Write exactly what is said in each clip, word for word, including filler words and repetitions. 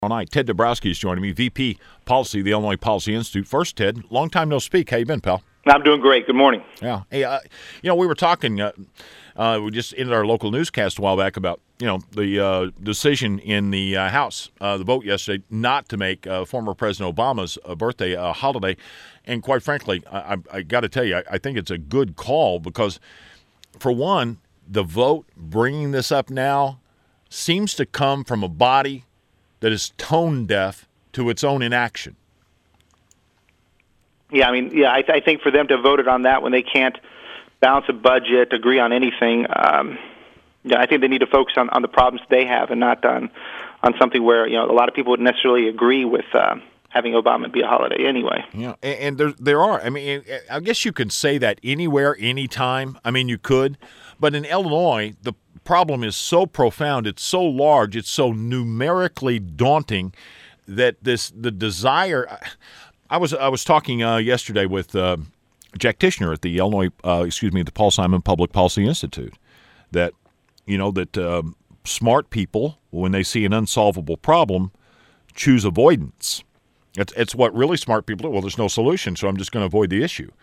All night. Ted Dabrowski is joining me, V P Policy, the Illinois Policy Institute. First, Ted, long time no speak. How you been, pal? I'm doing great. Good morning. Yeah. Hey, uh, you know, we were talking, uh, uh, we just ended our local newscast a while back about, you know, the uh, decision in the uh, House, uh, the vote yesterday, not to make uh, former President Obama's uh, birthday a holiday. And quite frankly, I, I, I got to tell you, I, I think it's a good call because, for one, the vote bringing this up now seems to come from a body that is tone deaf to its own inaction. Yeah, I mean, yeah, I, th- I think for them to have voted on that when they can't balance a budget, agree on anything, um, yeah, I think they need to focus on, on the problems they have and not on on something where, you know, a lot of people wouldn't necessarily agree with uh, having Obama be a holiday anyway. Yeah, and, and there there are. I mean, I guess you could say that anywhere, anytime. I mean, you could, but in Illinois, the problem is so profound, it's so large, it's so numerically daunting that this the desire. I was I was talking uh, yesterday with uh, Jack Tishner at the Illinois, uh, excuse me, the Paul Simon Public Policy Institute. That you know that uh, smart people, when they see an unsolvable problem, choose avoidance. It's it's what really smart people do. Well, there's no solution, so I'm just going to avoid the issue.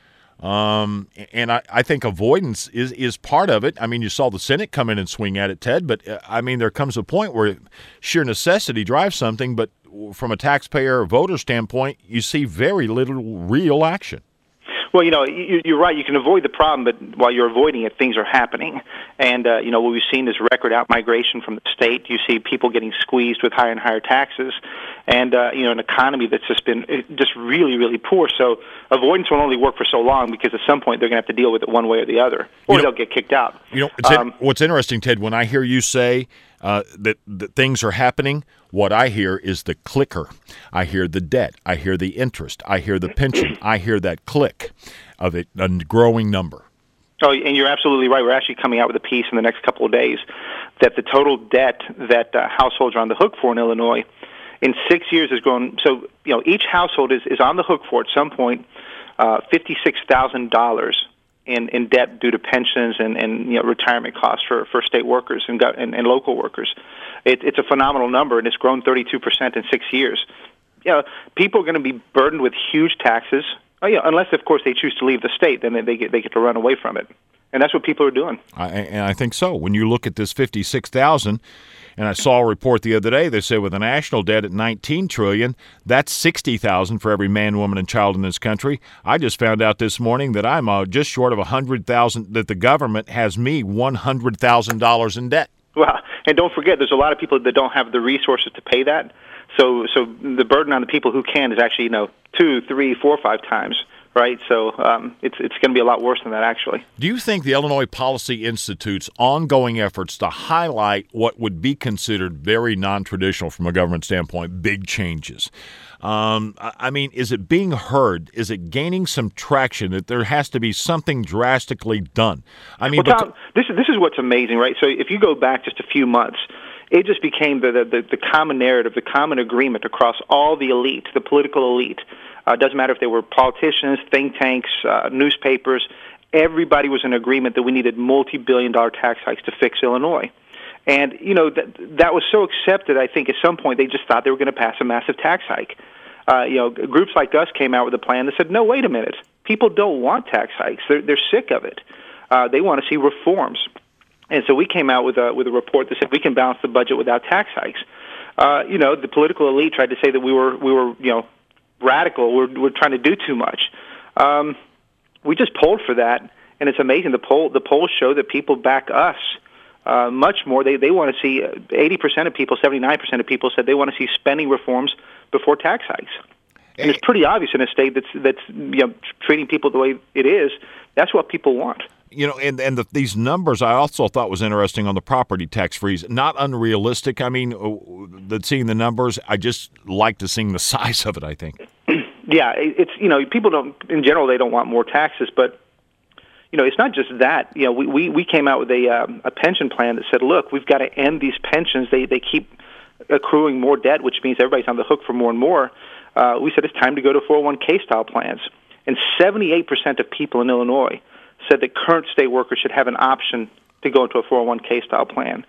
Um, and I, I think avoidance is, is part of it. I mean, you saw the Senate come in and swing at it, Ted, but uh, I mean, there comes a point where sheer necessity drives something, but from a taxpayer or voter standpoint, you see very little real action. Well, you know, you, you're right. You can avoid the problem, but while you're avoiding it, things are happening. And, uh, you know, what we've seen is record out-migration from the state. You see people getting squeezed with higher and higher taxes and, uh, you know, an economy that's just been just really, really poor. So avoidance will only work for so long because at some point they're going to have to deal with it one way or the other, or you know, they'll get kicked out. You know, it's um, in, what's interesting, Ted, when I hear you say uh, that, that things are happening, what I hear is the clicker. I hear the debt. I hear the interest. I hear the pension. I hear that click of it, a growing number. Oh, and you're absolutely right. We're actually coming out with a piece in the next couple of days that the total debt that uh, households are on the hook for in Illinois in six years has grown. So, you know, each household is, is on the hook for, at some point, uh, fifty-six thousand dollars in, in debt due to pensions and, and you know, retirement costs for, for state workers and, and, and local workers. It, it's a phenomenal number, and it's grown thirty-two percent in six years. You know, people are going to be burdened with huge taxes, oh, yeah, unless, of course, they choose to leave the state. Then they get they get to run away from it, and that's what people are doing. I, and I think so. When you look at this fifty-six thousand, and I saw a report the other day that said with a national debt at nineteen trillion dollars, that's sixty thousand for every man, woman, and child in this country. I just found out this morning that I'm uh, just short of one hundred thousand dollars, that the government has me one hundred thousand dollars in debt. Well, and don't forget, there's a lot of people that don't have the resources to pay that. So, so the burden on the people who can is actually, you know, two, three, four, five times, right? So, um, it's it's going to be a lot worse than that, actually. Do you think the Illinois Policy Institute's ongoing efforts to highlight what would be considered very non-traditional from a government standpoint, big changes? Um, I mean, is it being heard? Is it gaining some traction that there has to be something drastically done? I mean, well, Tom, this is this is what's amazing, right? So, if you go back just a few months, it just became the the, the common narrative, the common agreement across all the elite, the political elite. Uh, it doesn't matter if they were politicians, think tanks, uh, newspapers. Everybody was in agreement that we needed multi-billion dollar tax hikes to fix Illinois. And, you know, that that was so accepted, I think, at some point they just thought they were going to pass a massive tax hike. Uh, you know, groups like us came out with a plan that said, no, wait a minute. People don't want tax hikes. They're, they're sick of it. Uh, they want to see reforms. And so we came out with a, with a report that said we can balance the budget without tax hikes. Uh, you know, the political elite tried to say that we were, we were you know, radical. We're, we're trying to do too much. Um, we just polled for that, and it's amazing. The poll, the polls show that people back us Uh, much more. They they want to see eighty percent of people, seventy-nine percent of people said they want to see spending reforms before tax hikes. And it's pretty obvious in a state that's that's you know treating people the way it is. That's what people want. You know, and and the, these numbers I also thought was interesting on the property tax freeze. Not unrealistic. I mean, that seeing the numbers, I just like to see the size of it. I think. Yeah, it's you know people don't in general they don't want more taxes, but. You know, it's not just that. You know, we, we, we came out with a um, a pension plan that said, look, we've got to end these pensions. They they keep accruing more debt, which means everybody's on the hook for more and more. Uh, we said it's time to go to four oh one k style plans. And seventy-eight percent of people in Illinois said that current state workers should have an option to go into a four oh one k style plan.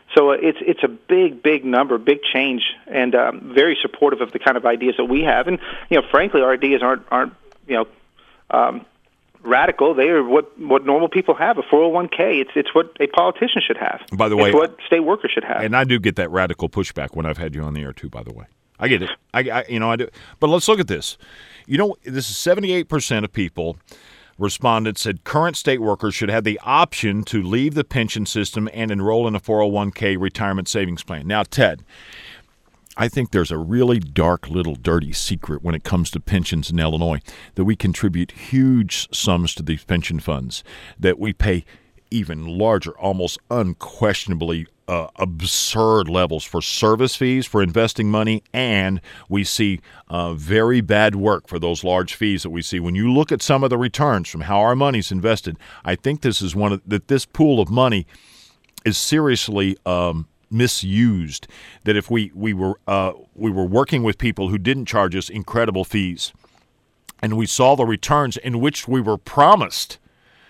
So uh, it's it's a big, big number, big change, and um, very supportive of the kind of ideas that we have. And you know, frankly, our ideas aren't aren't you know um, radical. They are what what normal people have. A four oh one k. It's it's what a politician should have. By the it's way, what state workers should have. And I do get that radical pushback when I've had you on the air too. By the way, I get it. I, I you know I do. But let's look at this. You know, this is seventy-eight percent of people. Respondents said current state workers should have the option to leave the pension system and enroll in a four oh one k retirement savings plan. Now, Ted, I think there's a really dark little dirty secret when it comes to pensions in Illinois, that we contribute huge sums to these pension funds, that we pay even larger, almost unquestionably uh, absurd levels for service fees, for investing money, and we see uh, very bad work for those large fees that we see. When you look at some of the returns from how our money's invested, I think this is one of that this pool of money is seriously um, misused. That if we we were uh, we were working with people who didn't charge us incredible fees, and we saw the returns in which we were promised,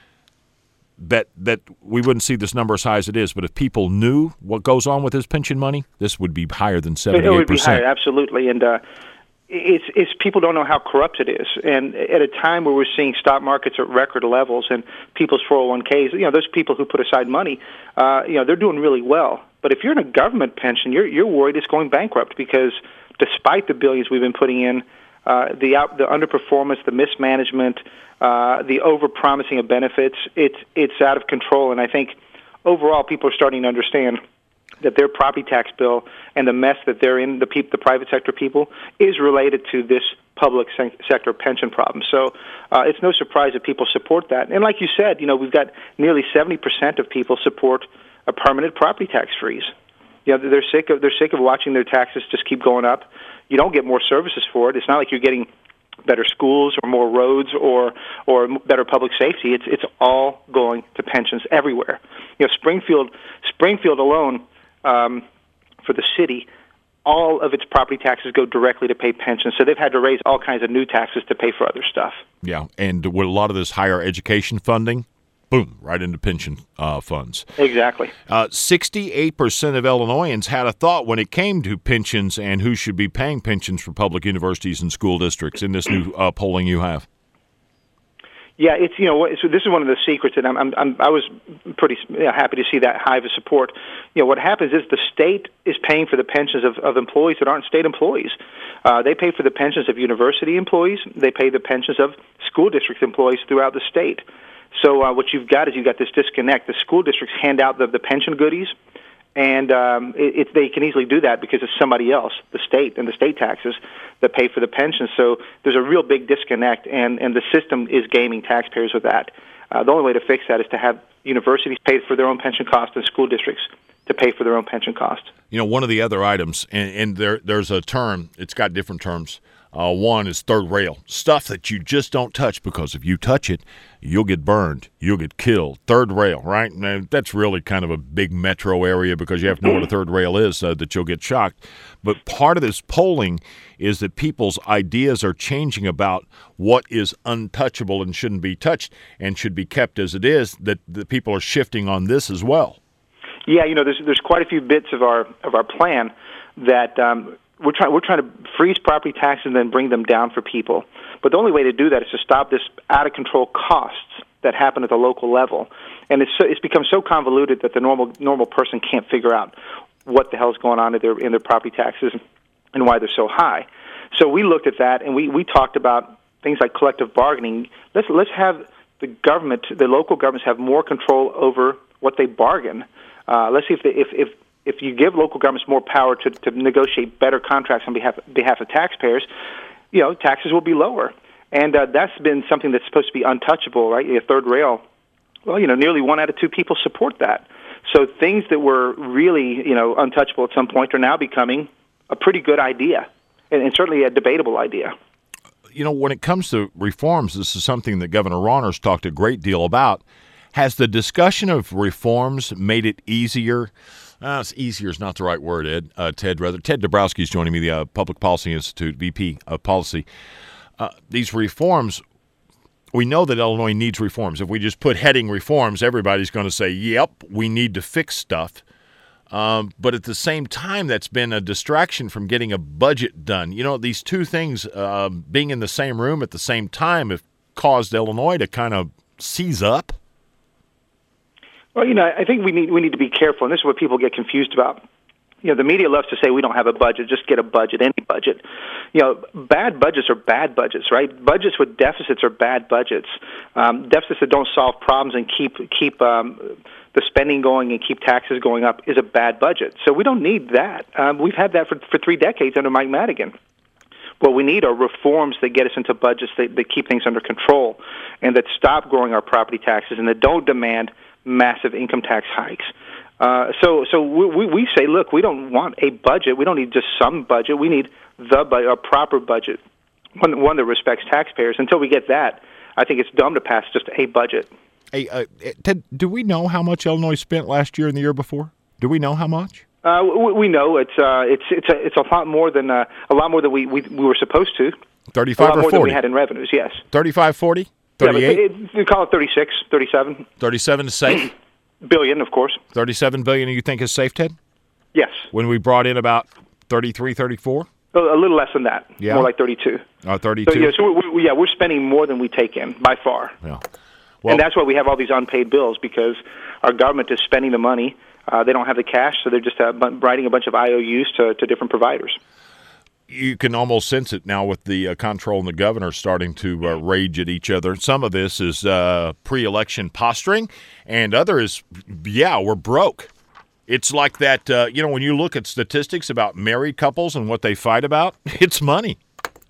that that we wouldn't see this number as high as it is. But if people knew what goes on with his pension money, this would be higher than seventy-eight percent. It would be higher, absolutely. And uh, it's, it's people don't know how corrupt it is. And at a time where we're seeing stock markets at record levels and people's four oh one k's, you know, those people who put aside money, uh, you know, they're doing really well. But if you're in a government pension, you're you're worried it's going bankrupt, because despite the billions we've been putting in, uh, the out, the underperformance, the mismanagement, Uh, the over-promising of benefits, it's it's out of control. And I think overall people are starting to understand that their property tax bill and the mess that they're in, the, peop, the private sector people, is related to this public se- sector pension problem. So uh, it's no surprise that people support that. And like you said, you know, we've got nearly seventy percent of people support a permanent property tax freeze. You know, they're sick of they're sick of watching their taxes just keep going up. You don't get more services for it. It's not like you're getting better schools or more roads or or better public safety. It's it's all going to pensions everywhere. You know, Springfield Springfield alone, um, for the city, all of its property taxes go directly to pay pensions. So they've had to raise all kinds of new taxes to pay for other stuff. Yeah, and with a lot of this higher education funding, boom, right into pension uh, funds. Exactly. Uh, sixty-eight percent of Illinoisans had a thought when it came to pensions and who should be paying pensions for public universities and school districts in this new uh, polling you have. Yeah, it's you know so this is one of the secrets, and I'm, I'm, I'm I was pretty you know, happy to see that high of a support. You know, what happens is the state is paying for the pensions of, of employees that aren't state employees. Uh, they pay for the pensions of university employees. They pay the pensions of school district employees throughout the state. So uh, what you've got is you've got this disconnect. The school districts hand out the, the pension goodies, and um, it, it, they can easily do that because it's somebody else, the state and the state taxes, that pay for the pensions. So there's a real big disconnect, and, and the system is gaming taxpayers with that. Uh, the only way to fix that is to have universities pay for their own pension costs and school districts to pay for their own pension costs. You know, one of the other items, and, and there there's a term, it's got different terms. Uh, one is third rail, stuff that you just don't touch, because if you touch it, you'll get burned, you'll get killed. Third rail, right? Now, that's really kind of a big metro area because you have to know what a third rail is, uh, that you'll get shocked. But part of this polling is that people's ideas are changing about what is untouchable and shouldn't be touched and should be kept as it is, that the people are shifting on this as well. Yeah, you know, there's there's quite a few bits of our of our plan that um, we're trying we're trying to freeze property taxes and then bring them down for people. But the only way to do that is to stop this out of control costs that happen at the local level. And it's so, it's become so convoluted that the normal normal person can't figure out what the hell's going on in their in their property taxes and why they're so high. So we looked at that, and we, we talked about things like collective bargaining. Let's let's have the government, the local governments, have more control over what they bargain. Uh, let's see if, they, if if if you give local governments more power to, to negotiate better contracts on behalf behalf of taxpayers, you know, taxes will be lower. And uh, that's been something that's supposed to be untouchable, right? A third rail. Well, you know, nearly one out of two people support that. So things that were really, you know, untouchable at some point are now becoming a pretty good idea, and, and certainly a debatable idea. You know, when it comes to reforms, this is something that Governor Rauner's talked a great deal about. Has the discussion of reforms made it easier? Uh, easier is not the right word, Ed. Uh, Ted, rather. Ted Dabrowski is joining me, the uh, Public Policy Institute, V P of Policy. Uh, these reforms, we know that Illinois needs reforms. If we just put heading reforms, everybody's going to say, yep, we need to fix stuff. Um, but at the same time, that's been a distraction from getting a budget done. You know, these two things uh, being in the same room at the same time have caused Illinois to kind of seize up. Well, you know, I think we need we need to be careful, and this is what people get confused about. You know, the media loves to say we don't have a budget, just get a budget, any budget. You know, bad budgets are bad budgets, right? Budgets with deficits are bad budgets. Um, deficits that don't solve problems and keep keep um, the spending going and keep taxes going up is a bad budget. So we don't need that. Um, we've had that for, for three decades under Mike Madigan. What we need are reforms that get us into budgets that, that keep things under control and that stop growing our property taxes and that don't demand massive income tax hikes. Uh, so, so we, we say, look, we don't want a budget. We don't need just some budget. We need the a proper budget, one, one that respects taxpayers. Until we get that, I think it's dumb to pass just a budget. Hey, uh, Ted, do we know how much Illinois spent last year and the year before? Do we know how much? Uh, we, we know it's uh, it's it's a it's a lot more than uh, a lot more than we, we, we were supposed to. Thirty-five or forty? A lot more than we forty? had in revenues. Yes. Thirty-five, forty, thirty-eight. Yeah, but it, you call it thirty-six, thirty-seven. Thirty-seven is safe. Billion, of course. Thirty-seven billion. You think is safe, Ted? Yes. When we brought in about thirty-three, thirty-four. A, a little less than that. Yeah. More like thirty-two. Uh, thirty-two. So yeah, so we, we, yeah, we're spending more than we take in by far. Yeah. Well, and that's why we have all these unpaid bills, because our government is spending the money. Uh, they don't have the cash, so they're just uh, writing a bunch of I O Us to, to different providers. You can almost sense it now with the uh, comptroller and the governor starting to uh, rage at each other. Some of this is uh, pre-election posturing, and other is, yeah, we're broke. It's like that, uh, you know, when you look at statistics about married couples and what they fight about, it's money.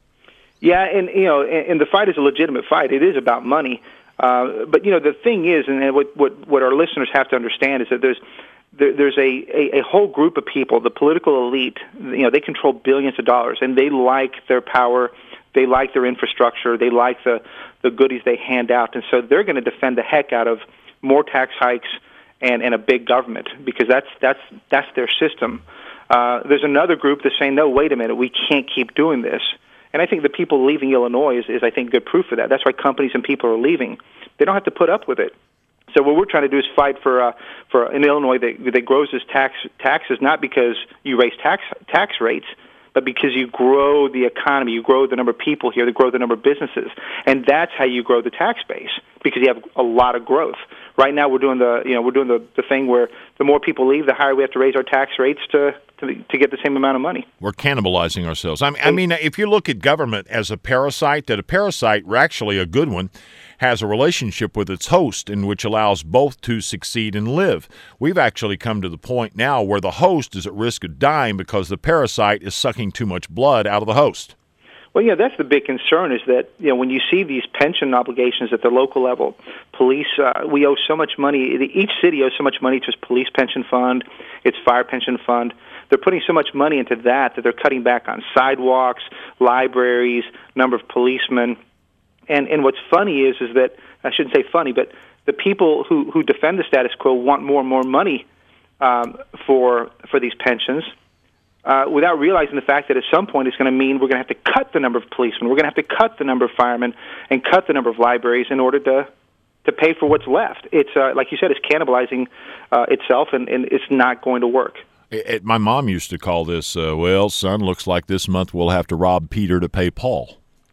Yeah, and, you know, and, and the fight is a legitimate fight. It is about money. Uh, but, you know, the thing is, and what, what, what our listeners have to understand is that there's there, there's a, a, a whole group of people, the political elite, you know, they control billions of dollars, and they like their power, they like their infrastructure, they like the, the goodies they hand out, and so they're going to defend the heck out of more tax hikes and, and a big government, because that's, that's, that's their system. Uh, there's another group that's saying, no, wait a minute, we can't keep doing this. And I think the people leaving Illinois is, is, I think, good proof of that. That's why companies and people are leaving. They don't have to put up with it. So what we're trying to do is fight for uh, for an Illinois that, that grows its tax taxes, not because you raise tax tax rates, but because you grow the economy, you grow the number of people here, you grow the number of businesses, and that's how you grow the tax base, because you have a lot of growth. Right now, we're doing the you know we're doing the, the thing where the more people leave, the higher we have to raise our tax rates to to, to get the same amount of money. We're cannibalizing ourselves. I mean, I mean, if you look at government as a parasite, that a parasite, actually a good one, has a relationship with its host in which allows both to succeed and live. We've actually come to the point now where the host is at risk of dying because the parasite is sucking too much blood out of the host. Well, yeah, that's the big concern, is that, you know, when you see these pension obligations at the local level, police, uh, we owe so much money, each city owes so much money to its police pension fund, its fire pension fund. They're putting so much money into that that they're cutting back on sidewalks, libraries, number of policemen. And and what's funny is is that, I shouldn't say funny, but the people who, who defend the status quo want more and more money um, for for these pensions, uh, without realizing the fact that at some point it's going to mean we're going to have to cut the number of policemen, we're going to have to cut the number of firemen, and cut the number of libraries in order to to pay for what's left. It's uh, like you said, it's cannibalizing uh, itself, and, and it's not going to work. It, it, my mom used to call this, uh, well, son, looks like this month we'll have to rob Peter to pay Paul.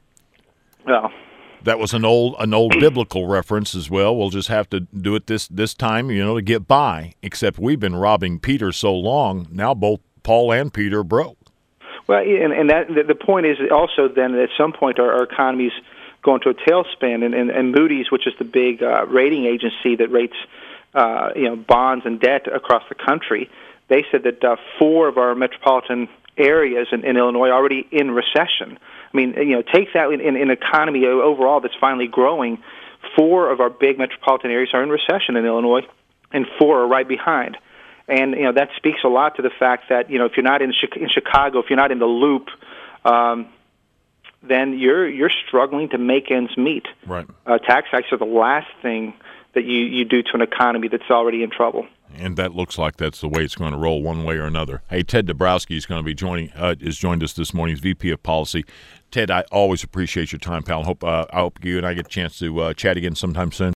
Well, that was an old an old biblical reference as well. We'll just have to do it this this time, you know, to get by. Except we've been robbing Peter so long, now both Paul and Peter are broke. Well, and, and that the point is also then that at some point our, our economy's going to a tailspin, and, and, and Moody's, which is the big uh, rating agency that rates uh, you know bonds and debt across the country, they said that uh, four of our metropolitan areas in, in Illinois are already in recession. I mean, you know, take that in, in an economy overall that's finally growing. Four of our big metropolitan areas are in recession in Illinois, and four are right behind. And, you know, that speaks a lot to the fact that, you know, if you're not in, in Chicago, if you're not in the loop, um, then you're you're struggling to make ends meet. Right. Uh, tax hikes are the last thing that you, you do to an economy that's already in trouble. And that looks like that's the way it's going to roll one way or another. Hey, Ted Dabrowski is going to be joining uh, is joined us this morning as V P of Policy. Ted, I always appreciate your time, pal. Hope uh, I hope you and I get a chance to uh, chat again sometime soon.